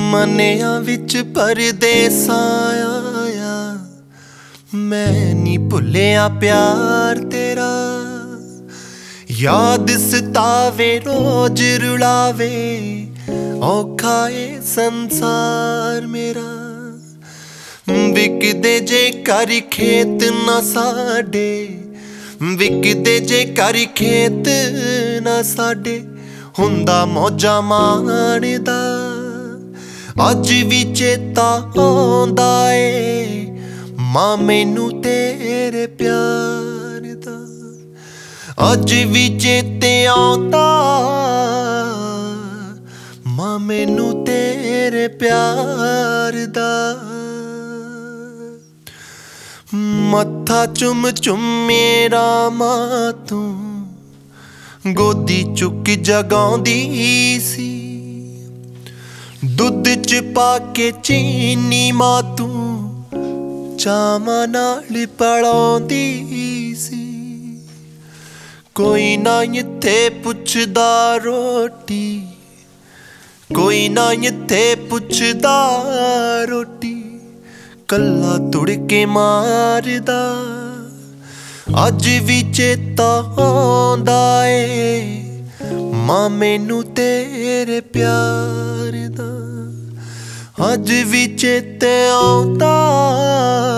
ਮਨਿਆਂ ਵਿੱਚ ਪਰਦੇਸਾਂ ਆਇਆ, ਮੈਂ ਨੀ ਭੁੱਲਿਆ ਪਿਆਰ ਤੇਰਾ। ਯਾਦ ਸਤਾਵੇ ਰੋਜ਼ ਰੁਲਾਵੇ, ਔਖਾ ਏ ਸੰਸਾਰ ਮੇਰਾ। ਵਿਕਦੇ ਜੇ ਘਰ ਖੇਤ ਨਾ ਸਾਡੇ, ਵਿਕਦੇ ਜੇ ਘਰ ਖੇਤ ਨਾ ਸਾਡੇ, ਹੁੰਦਾ ਮੌਜਾਂ ਮਾਣਦਾ। ਅੱਜ ਵੀ ਚੇਤਾ ਆਉਂਦਾ ਏ ਮਾਂ ਮੈਨੂੰ ਤੇਰੇ ਪਿਆਰ ਦਾ। ਅੱਜ ਵੀ ਚੇਤੇ ਆਉਂਦਾ ਮਾਂ ਮੈਨੂੰ ਤੇਰੇ ਪਿਆਰ ਦਾ। ਮੱਥਾ ਚੁੰਮ ਚੁੰਮ ਮੇਰਾ ਮਾਂ ਤੂੰ, ਗੋਦੀ ਚੁੱਕ ਜਗਾਉਂਦੀ ਸੀ। ਦੁੱਧ ਚ ਪਾ ਕੇ ਚੀਨੀ ਮਾਂ ਤੂੰ, ਚਾਵਾਂ ਨਾਲ ਪਲਾਉਂਦੀ ਸੀ। ਕੋਈ ਨਾ ਇੱਥੇ ਪੁੱਛਦਾ ਰੋਟੀ, ਕੋਈ ਨਾ ਇੱਥੇ ਪੁੱਛਦਾ ਰੋਟੀ, ਕੱਲਾ ਤੁੜ ਕੇ ਮਾਰਦਾ। ਅੱਜ ਵੀ ਚੇਤਾ ਆਉਂਦਾ ਏ ਮਾਂ ਮੈਨੂੰ ਤੇਰੇ ਪਿਆਰ ਦਾ। ਅੱਜ ਵੀ ਚੇਤੇ ਆਉਂਦਾ